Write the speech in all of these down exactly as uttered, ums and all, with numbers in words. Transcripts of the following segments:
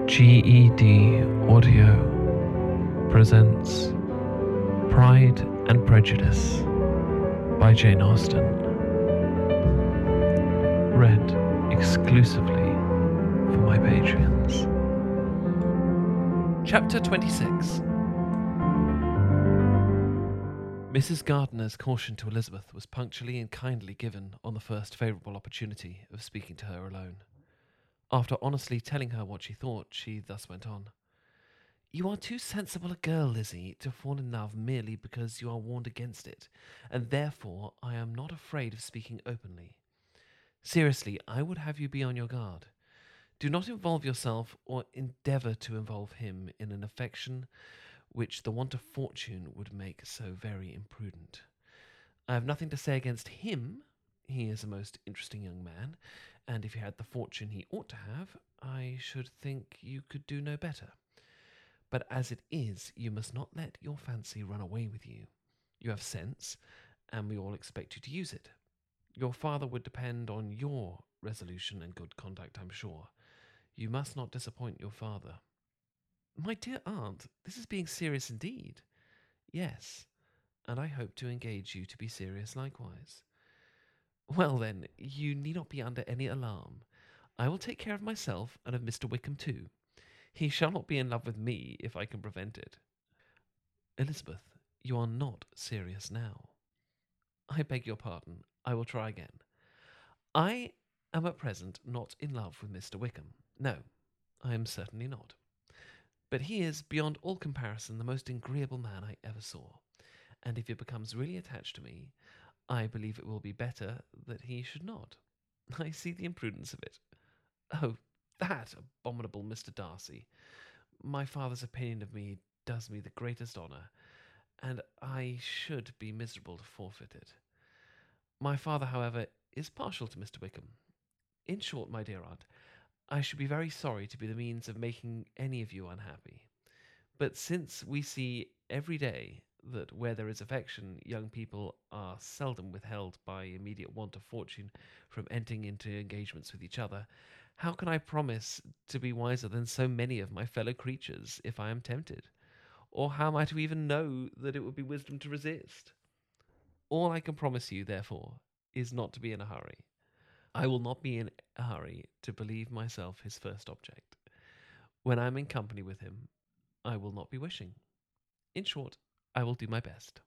G E D Audio presents Pride and Prejudice by Jane Austen. Read exclusively for my Patreons. Chapter twenty-six. Missus Gardiner's caution to Elizabeth was punctually and kindly given on the first favourable opportunity of speaking to her alone. After honestly telling her what she thought, she thus went on. "You are too sensible a girl, Lizzie, to fall in love merely because you are warned against it, and therefore I am not afraid of speaking openly. Seriously, I would have you be on your guard. Do not involve yourself or endeavour to involve him in an affection which the want of fortune would make so very imprudent. I have nothing to say against him. He is a most interesting young man, and if he had the fortune he ought to have, I should think you could do no better. But as it is, you must not let your fancy run away with you. You have sense, and we all expect you to use it. Your father would depend on your resolution and good conduct, I'm sure. You must not disappoint your father." "My dear aunt, this is being serious indeed." "Yes, and I hope to engage you to be serious likewise." "Well, then, you need not be under any alarm. I will take care of myself and of Mister Wickham too. He shall not be in love with me if I can prevent it." "Elizabeth, you are not serious now." "I beg your pardon. I will try again. I am at present not in love with Mister Wickham. No, I am certainly not. But he is, beyond all comparison, the most agreeable man I ever saw, and if he becomes really attached to me, I believe it will be better that he should not. I see the imprudence of it. Oh, that abominable Mister Darcy! My father's opinion of me does me the greatest honour, and I should be miserable to forfeit it. My father, however, is partial to Mister Wickham. In short, my dear aunt, I should be very sorry to be the means of making any of you unhappy. But since we see every day that where there is affection, young people are seldom withheld by immediate want of fortune from entering into engagements with each other, how can I promise to be wiser than so many of my fellow creatures if I am tempted? Or how am I to even know that it would be wisdom to resist? All I can promise you, therefore, is not to be in a hurry. I will not be in a hurry to believe myself his first object. When I am in company with him, I will not be wishing. In short, I will do my best.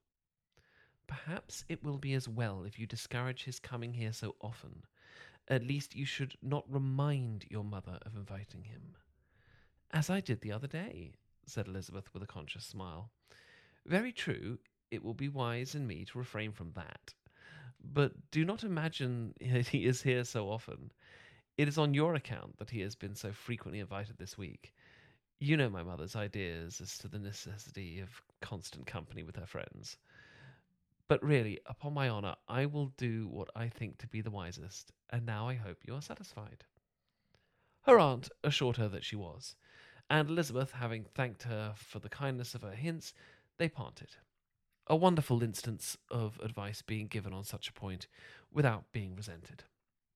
Perhaps it will be as well if you discourage his coming here so often. At least you should not remind your mother of inviting him." "As I did the other day," said Elizabeth with a conscious smile. "Very true, it will be wise in me to refrain from that. But do not imagine that he is here so often. It is on your account that he has been so frequently invited this week. You know my mother's ideas as to the necessity of constant company with her friends. But really, upon my honour, I will do what I think to be the wisest, and now I hope you are satisfied." Her aunt assured her that she was, and Elizabeth, having thanked her for the kindness of her hints, they parted. A wonderful instance of advice being given on such a point, without being resented.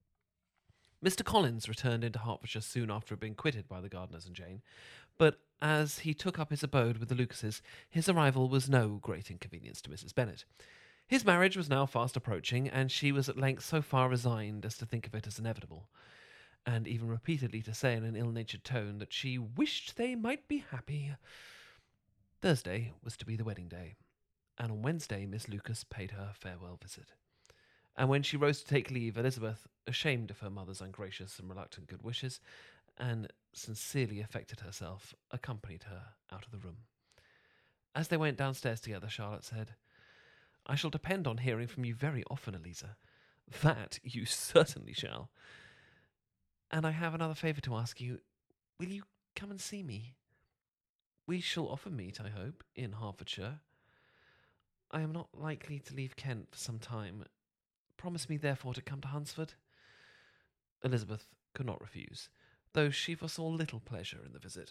Mister Collins returned into Hertfordshire soon after being quitted by the Gardiners and Jane, but as he took up his abode with the Lucases, his arrival was no great inconvenience to Missus Bennet. His marriage was now fast approaching, and she was at length so far resigned as to think of it as inevitable, and even repeatedly to say in an ill-natured tone that she wished they might be happy. Thursday was to be the wedding day, and on Wednesday Miss Lucas paid her farewell visit. And when she rose to take leave, Elizabeth, ashamed of her mother's ungracious and reluctant good wishes, and sincerely affected herself, accompanied her out of the room. As they went downstairs together, Charlotte said, "I shall depend on hearing from you very often, Eliza." "That you certainly shall." "And I have another favour to ask you. Will you come and see me? We shall often meet, I hope, in Hertfordshire. I am not likely to leave Kent for some time. Promise me, therefore, to come to Hunsford." Elizabeth could not refuse, though she foresaw little pleasure in the visit.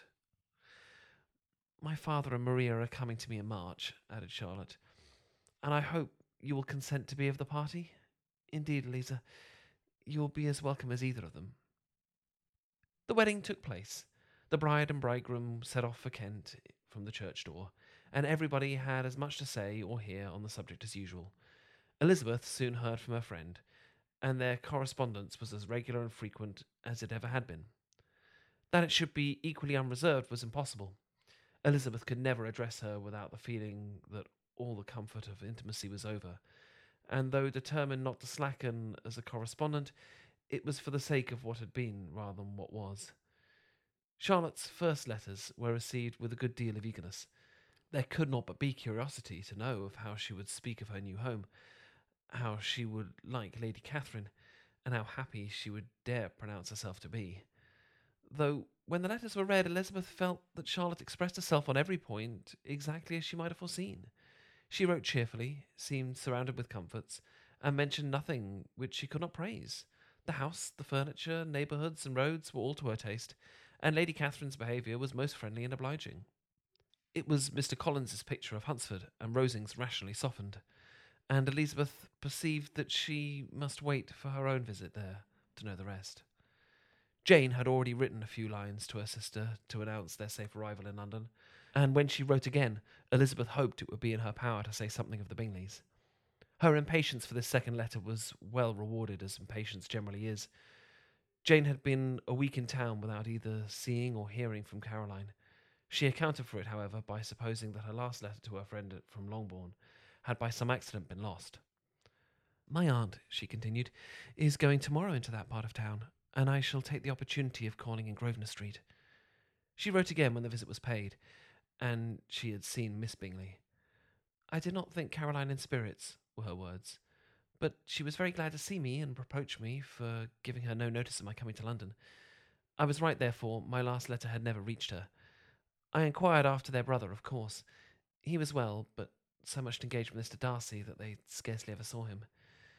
"My father and Maria are coming to me in March," added Charlotte, "and I hope you will consent to be of the party. Indeed, Eliza, you will be as welcome as either of them." The wedding took place. The bride and bridegroom set off for Kent from the church door, and everybody had as much to say or hear on the subject as usual. Elizabeth soon heard from her friend, and their correspondence was as regular and frequent as it ever had been. That it should be equally unreserved was impossible. Elizabeth could never address her without the feeling that all the comfort of intimacy was over, and though determined not to slacken as a correspondent, it was for the sake of what had been rather than what was. Charlotte's first letters were received with a good deal of eagerness. There could not but be curiosity to know of how she would speak of her new home, how she would like Lady Catherine, and how happy she would dare pronounce herself to be. Though, when the letters were read, Elizabeth felt that Charlotte expressed herself on every point exactly as she might have foreseen. She wrote cheerfully, seemed surrounded with comforts, and mentioned nothing which she could not praise. The house, the furniture, neighbourhoods, and roads were all to her taste, and Lady Catherine's behaviour was most friendly and obliging. It was Mister Collins's picture of Hunsford, and Rosings rationally softened, and Elizabeth perceived that she must wait for her own visit there to know the rest. Jane had already written a few lines to her sister to announce their safe arrival in London, and when she wrote again, Elizabeth hoped it would be in her power to say something of the Bingleys. Her impatience for this second letter was well rewarded, as impatience generally is. Jane had been a week in town without either seeing or hearing from Caroline. She accounted for it, however, by supposing that her last letter to her friend from Longbourn had by some accident been lost. "My aunt," she continued, "is going tomorrow into that part of town, and I shall take the opportunity of calling in Grosvenor Street." She wrote again when the visit was paid, and she had seen Miss Bingley. "I did not think Caroline in spirits," were her words, "but she was very glad to see me, and reproached me for giving her no notice of my coming to London. I was right, therefore, my last letter had never reached her. I inquired after their brother, of course. He was well, but so much engaged with Mister Darcy that they scarcely ever saw him.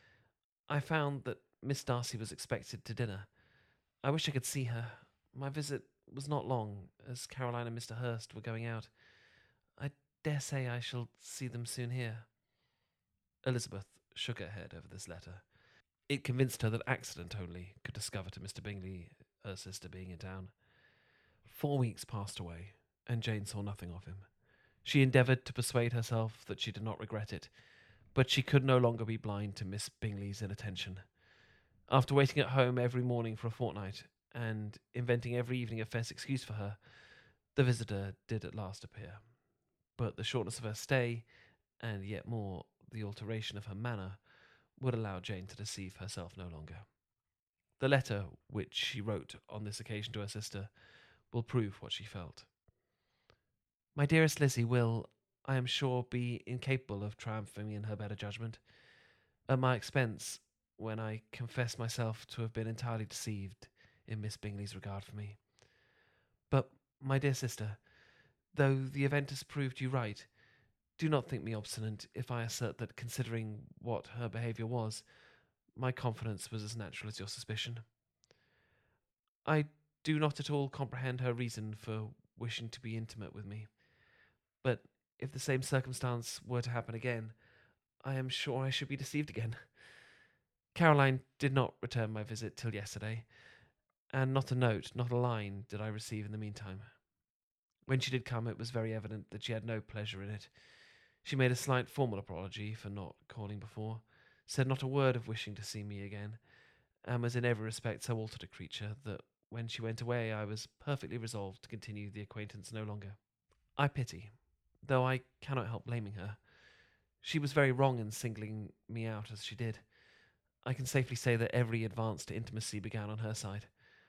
I found that Miss Darcy was expected to dinner. I wish I could see her. My visit was not long, as Caroline and Mister Hurst were going out. I dare say I shall see them soon here." Elizabeth shook her head over this letter. It convinced her that accident only could discover to Mister Bingley her sister being in town. Four weeks passed away, and Jane saw nothing of him. She endeavoured to persuade herself that she did not regret it, but she could no longer be blind to Miss Bingley's inattention. After waiting at home every morning for a fortnight, and inventing every evening a false excuse for her, the visitor did at last appear. But the shortness of her stay, and yet more the alteration of her manner, would allow Jane to deceive herself no longer. The letter which she wrote on this occasion to her sister will prove what she felt. "My dearest Lizzie will, I am sure, be incapable of triumphing in her better judgment, at my expense, when I confess myself to have been entirely deceived in Miss Bingley's regard for me. But, my dear sister, though the event has proved you right, do not think me obstinate if I assert that, considering what her behaviour was, my confidence was as natural as your suspicion. I do not at all comprehend her reason for wishing to be intimate with me, but if the same circumstance were to happen again, I am sure I should be deceived again. Caroline did not return my visit till yesterday, and not a note, not a line, did I receive in the meantime. When she did come, it was very evident that she had no pleasure in it. She made a slight formal apology for not calling before, said not a word of wishing to see me again, and was in every respect so altered a creature that when she went away I was perfectly resolved to continue the acquaintance no longer. I pity, though I cannot help blaming her. She was very wrong in singling me out as she did. I can safely say that every advance to intimacy began on her side.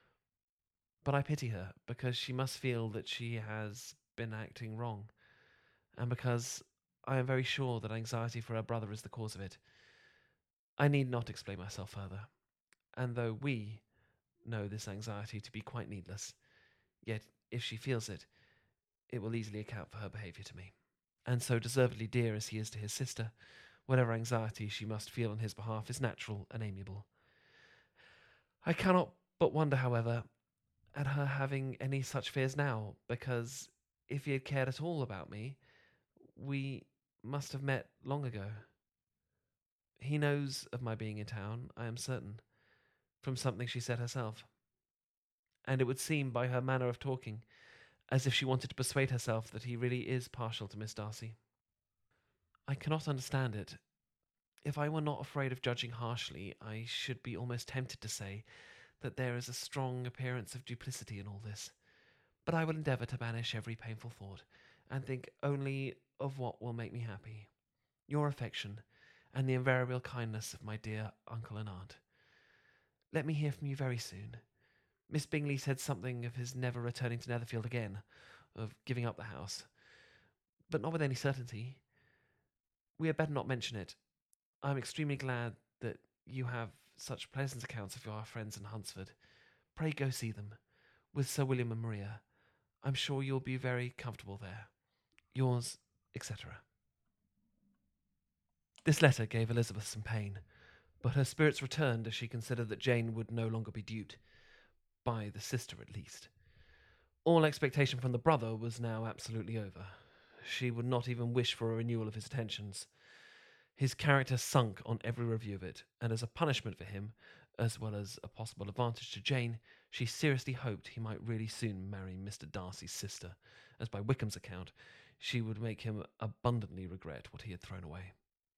But I pity her, because she must feel that she has been acting wrong, and because I am very sure that anxiety for her brother is the cause of it. I need not explain myself further, and though we know this anxiety to be quite needless, yet if she feels it, it will easily account for her behaviour to me. And so deservedly dear as he is to his sister, whatever anxiety she must feel on his behalf is natural and amiable. I cannot but wonder, however, at her having any such fears now, because if he had cared at all about me, we must have met long ago. He knows of my being in town, I am certain, from something she said herself. and it would seem by her manner of talking as if she wanted to persuade herself that he really is partial to Miss Darcy. I cannot understand it. If I were not afraid of judging harshly, I should be almost tempted to say that there is a strong appearance of duplicity in all this. But I will endeavour to banish every painful thought, and think only of what will make me happy. Your affection, and the invariable kindness of my dear uncle and aunt. Let me hear from you very soon. Miss Bingley said something of his never returning to Netherfield again, of giving up the house, but not with any certainty. We had better not mention it. I am extremely glad that you have such pleasant accounts of your friends in Hunsford. Pray go see them, with Sir William and Maria. I'm sure you'll be very comfortable there. Yours, et cetera. This letter gave Elizabeth some pain, but her spirits returned as she considered that Jane would no longer be duped, by the sister at least. All expectation from the brother was now absolutely over. She would not even wish for a renewal of his attentions. His character sunk on every review of it, and as a punishment for him, as well as a possible advantage to Jane, she seriously hoped he might really soon marry Mister Darcy's sister, as by Wickham's account, she would make him abundantly regret what he had thrown away.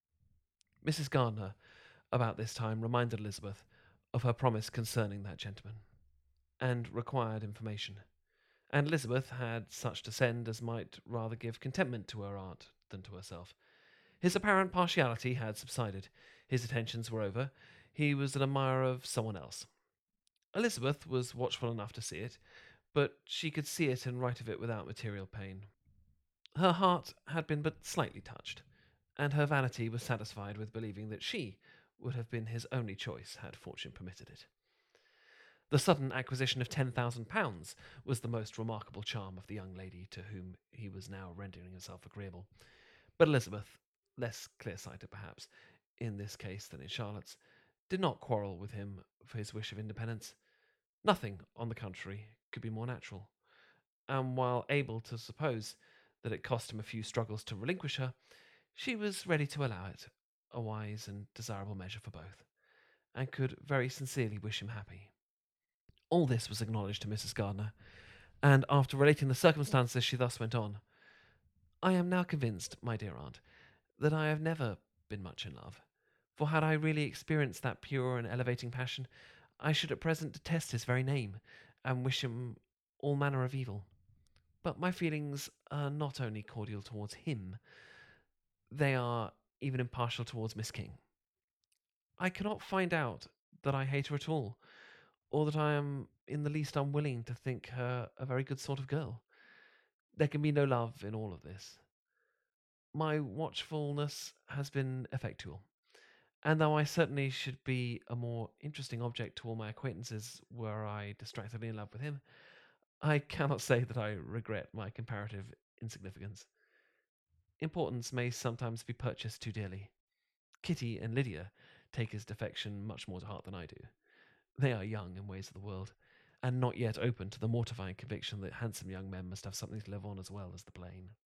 Missus Gardiner, about this time, reminded Elizabeth of her promise concerning that gentleman, and required information. And Elizabeth had such to send as might rather give contentment to her aunt than to herself. His apparent partiality had subsided. His attentions were over. He was an admirer of someone else. Elizabeth was watchful enough to see it, but she could see it and write of it without material pain. Her heart had been but slightly touched, and her vanity was satisfied with believing that she would have been his only choice had fortune permitted it. The sudden acquisition of ten thousand pounds was the most remarkable charm of the young lady to whom he was now rendering himself agreeable. But Elizabeth, less clear-sighted perhaps, in this case than in Charlotte's, did not quarrel with him for his wish of independence. Nothing, on the contrary, could be more natural. And while able to suppose that it cost him a few struggles to relinquish her, she was ready to allow it, a wise and desirable measure for both, and could very sincerely wish him happy. All this was acknowledged to Missus Gardiner, and after relating the circumstances, she thus went on. I am now convinced, my dear aunt, that I have never been much in love, for had I really experienced that pure and elevating passion, I should at present detest his very name, and wish him all manner of evil. But my feelings are not only cordial towards him, they are even impartial towards Miss King. I cannot find out that I hate her at all, or that I am in the least unwilling to think her a very good sort of girl. There can be no love in all of this. My watchfulness has been effectual, and though I certainly should be a more interesting object to all my acquaintances were I distractedly in love with him, I cannot say that I regret my comparative insignificance. Importance may sometimes be purchased too dearly. Kitty and Lydia take his defection much more to heart than I do. They are young in ways of the world, and not yet open to the mortifying conviction that handsome young men must have something to live on as well as the plain.